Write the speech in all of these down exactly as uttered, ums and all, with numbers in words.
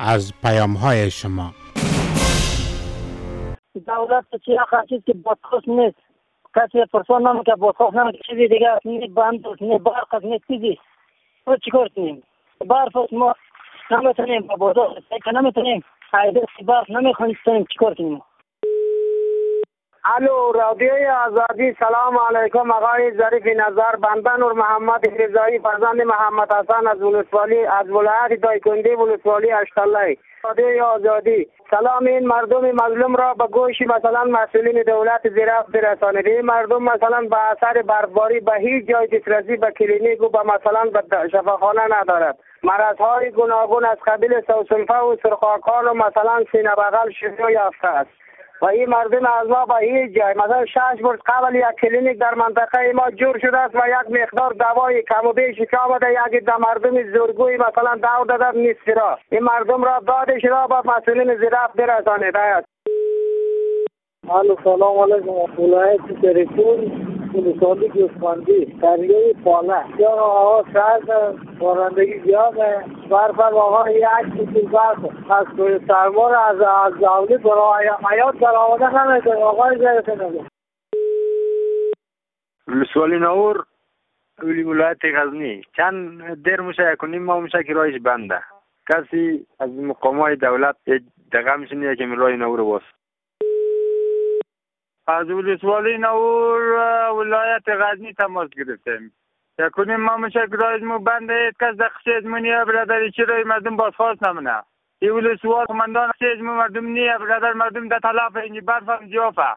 از پیام های شما. دولت چی خاصی که بادخواست نیست، کسی پرسان نمی که بادخواست نمی که چیزی دیگه نی بند نی برق نی چیزی ما چیکار کنیم؟ برق ما نمیتونیم با بازار که نمیتونیم ایده برق نمیخوایم چیکار کنیم؟ الو رادیوی آزادی، سلام علیکم. آقای ظریف نظر، بنده نور محمد رضایی فرزند محمد حسن از ولسوالی از ولایت دایکنډي ولسوالی اشتلای. رادیوی آزادی، سلام. این مردم مظلوم را به گوش مثلا مسئولین دولت زیرفت برسانید. این مردم مثلا به اثر برفباری به هیچ جای دسترسی به کلینیک و به مثلا به شفاخانه ندارد. مرضهای گوناگون از قبیل سوسنفه و سرخاکان و مثلا سینه بغل شروع یافته است و این مردم از ما به هیچ جای مثلا شش برس قبل یک کلینیک در منطقه ما جور شده است و یک مقدار دوای کم و بیش که آمده یک ده مردم زورگوی مثلا دو دادن نیست را این مردم را دادش را با مسئولین زیرفت برسانید. الو سلام علیکم. ولایت تریپول ولسوالی گوسفندی قریه پاله یا آقا شهر بارندگی زیاده برف آقا یک کیلو برف از توی سرما را از از دولت برای حیات برآورده نمیکنه. آقای ظریف نظر ولسوالی نور ولی ولایت غزنی چند دیر میشه یک و نیم ماه میشه که راهش بنده، کسی از مقامات دولت دقیقه میشه که راه نور باز. از ولسوالی نور ولایت غزنی تماس گرفتیم. یک و نیم ماه میشه که راهمون بنده، کس دقیقه ازمونیه برادری چرای مردم بازخواست نمونه. این ولسوال کماندان ازمون مردم نیه برادر مردم در طلاف اینی برف هم جوفه.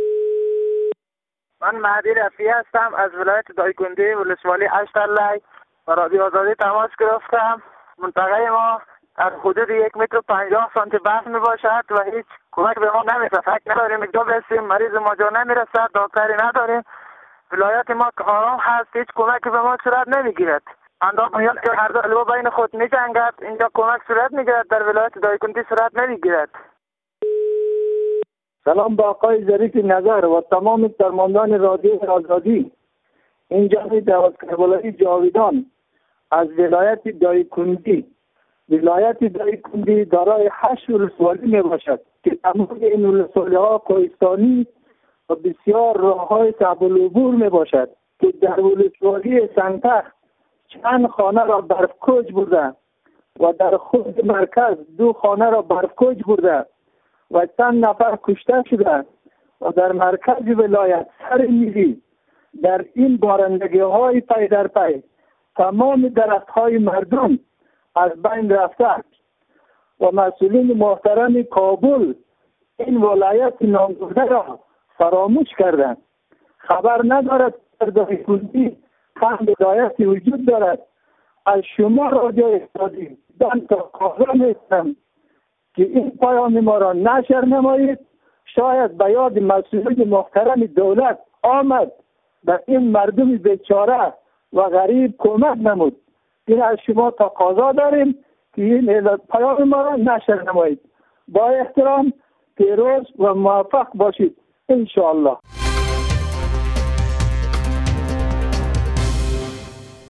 من مهدی رفیعی هستم از ولایت دایکنډي ولسوالی اشترلای و رادیو آزادی تماس گرفتم. منطقه ما در حدود یک متر و پنجاه سانتی برف می باشد و هیچ کمک به ما نمیرسد. فکر نداریم یک برسیم، مریض ما جا نمیرسد، دکتری نداریم. ولایت ما آرام هست، هیچ کمک به ما صورت نمیگیرد. اندام میاد که هر دو الوا بین خود می جنگد، اینجا کمک صورت میگیرد، در ولایت دایکنډي صورت نمیگیرد. سلام با آقای ظریف نظر و تمام فرماندهان رادیو آزادی. اینجا دعوت کربلایی جاویدان از ولایت دایکنډي. ولایت دایکنډي دارای هشت ولسوالی می باشد که تمام این ولسوالی ها کوهستانی و بسیار راه های صعب العبور می باشد که در ولسوالی سنگتخت چند خانه را برفکوچ برده و در خود مرکز دو خانه را برفکوچ برده و چند نفر کشته شده و در مرکز ولایت سر میری در این بارندگی های پی در پی تمام درخت های مردم از بین رفته و مسئولین محترم کابل این ولایت نامبرده را فراموش کردند. خبر ندارد در دایکنډي هم بدایتی وجود دارد. از شما رادیو آزادی دان تا کاغذ نیستم که این پیام ما را نشر نمایید. شاید به یاد مسئولین محترم دولت آمد به این مردم بیچاره و غریب کمک نمود. این از شما تقاضا داریم که این پیام ما را نشر نمایید. با احترام، پیروز و موفق باشید انشاءالله.